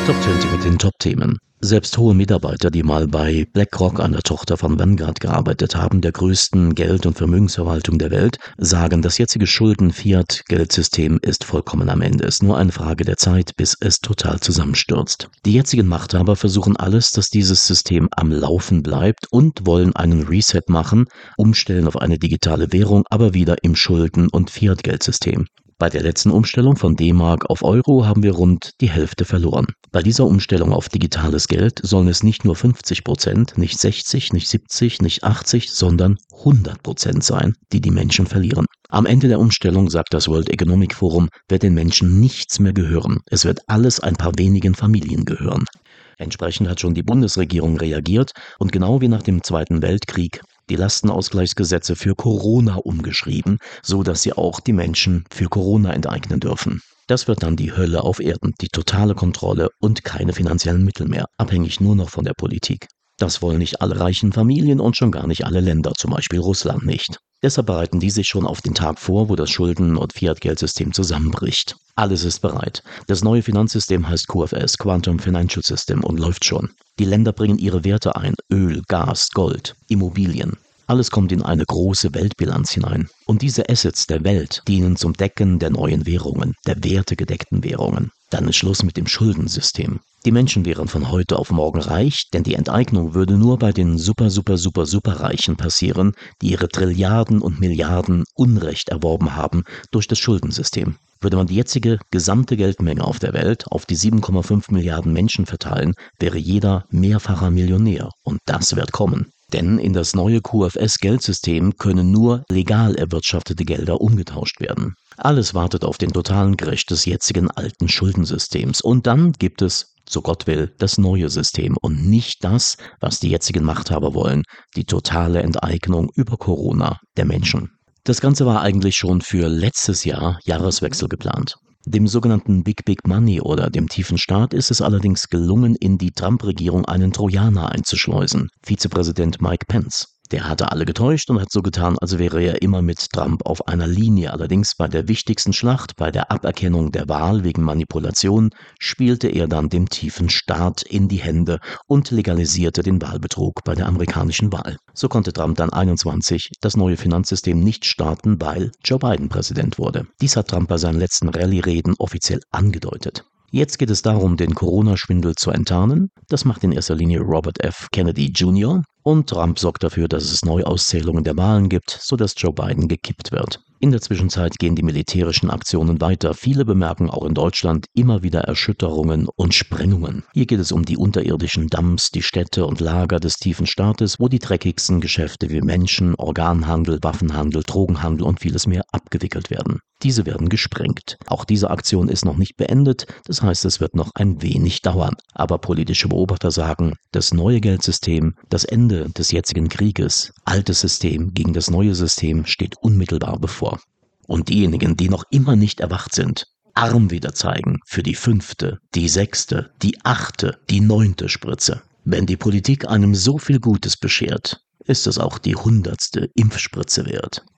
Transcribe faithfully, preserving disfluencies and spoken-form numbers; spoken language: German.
Top zwanzig mit den Top-Themen. Selbst hohe Mitarbeiter, die mal bei BlackRock, einer Tochter von Vanguard, gearbeitet haben, der größten Geld- und Vermögensverwaltung der Welt, sagen, das jetzige Schulden-Fiat-Geldsystem ist vollkommen am Ende. Es ist nur eine Frage der Zeit, bis es total zusammenstürzt. Die jetzigen Machthaber versuchen alles, dass dieses System am Laufen bleibt und wollen einen Reset machen, umstellen auf eine digitale Währung, aber wieder im Schulden- und Fiat-Geldsystem. Bei der letzten Umstellung von D-Mark auf Euro haben wir rund die Hälfte verloren. Bei dieser Umstellung auf digitales Geld sollen es nicht nur fünfzig Prozent, nicht sechzig, nicht siebzig, nicht achtzig, sondern hundert Prozent sein, die die Menschen verlieren. Am Ende der Umstellung, sagt das World Economic Forum, wird den Menschen nichts mehr gehören. Es wird alles ein paar wenigen Familien gehören. Entsprechend hat schon die Bundesregierung reagiert und genau wie nach dem Zweiten Weltkrieg die Lastenausgleichsgesetze für Corona umgeschrieben, so dass sie auch die Menschen für Corona enteignen dürfen. Das wird dann die Hölle auf Erden, die totale Kontrolle und keine finanziellen Mittel mehr, abhängig nur noch von der Politik. Das wollen nicht alle reichen Familien und schon gar nicht alle Länder, zum Beispiel Russland nicht. Deshalb bereiten die sich schon auf den Tag vor, wo das Schulden- und Fiat-Geldsystem zusammenbricht. Alles ist bereit. Das neue Finanzsystem heißt Q F S, Quantum Financial System, und läuft schon. Die Länder bringen ihre Werte ein: Öl, Gas, Gold, Immobilien. Alles kommt in eine große Weltbilanz hinein. Und diese Assets der Welt dienen zum Decken der neuen Währungen, der wertegedeckten Währungen. Dann ist Schluss mit dem Schuldensystem. Die Menschen wären von heute auf morgen reich, denn die Enteignung würde nur bei den super, super, super, super Reichen passieren, die ihre Trilliarden und Milliarden Unrecht erworben haben durch das Schuldensystem. Würde man die jetzige gesamte Geldmenge auf der Welt auf die sieben Komma fünf Milliarden Menschen verteilen, wäre jeder mehrfacher Millionär. Und das wird kommen. Denn in das neue Q F S-Geldsystem können nur legal erwirtschaftete Gelder umgetauscht werden. Alles wartet auf den totalen Crash des jetzigen alten Schuldensystems. Und dann gibt es, so Gott will, das neue System und nicht das, was die jetzigen Machthaber wollen, die totale Enteignung über Corona der Menschen. Das Ganze war eigentlich schon für letztes Jahr Jahreswechsel geplant. Dem sogenannten Big Big Money oder dem tiefen Staat ist es allerdings gelungen, in die Trump-Regierung einen Trojaner einzuschleusen: Vizepräsident Mike Pence. Der hatte alle getäuscht und hat so getan, als wäre er immer mit Trump auf einer Linie. Allerdings bei der wichtigsten Schlacht, bei der Aberkennung der Wahl wegen Manipulation, spielte er dann dem tiefen Staat in die Hände und legalisierte den Wahlbetrug bei der amerikanischen Wahl. So konnte Trump dann einundzwanzig das neue Finanzsystem nicht starten, weil Joe Biden Präsident wurde. Dies hat Trump bei seinen letzten Rallye-Reden offiziell angedeutet. Jetzt geht es darum, den Corona-Schwindel zu enttarnen. Das macht in erster Linie Robert F. Kennedy Junior Und Trump sorgt dafür, dass es Neuauszählungen der Wahlen gibt, sodass Joe Biden gekippt wird. In der Zwischenzeit gehen die militärischen Aktionen weiter. Viele bemerken auch in Deutschland immer wieder Erschütterungen und Sprengungen. Hier geht es um die unterirdischen Dumps, die Städte und Lager des tiefen Staates, wo die dreckigsten Geschäfte wie Menschen, Organhandel, Waffenhandel, Drogenhandel und vieles mehr abgewickelt werden. Diese werden gesprengt. Auch diese Aktion ist noch nicht beendet, das heißt, es wird noch ein wenig dauern. Aber politische Beobachter sagen, das neue Geldsystem, das Ende des jetzigen Krieges, altes System gegen das neue System steht unmittelbar bevor. Und diejenigen, die noch immer nicht erwacht sind, Arm wieder zeigen für die fünfte, die sechste, die achte, die neunte Spritze. Wenn die Politik einem so viel Gutes beschert, ist es auch die hundertste Impfspritze wert.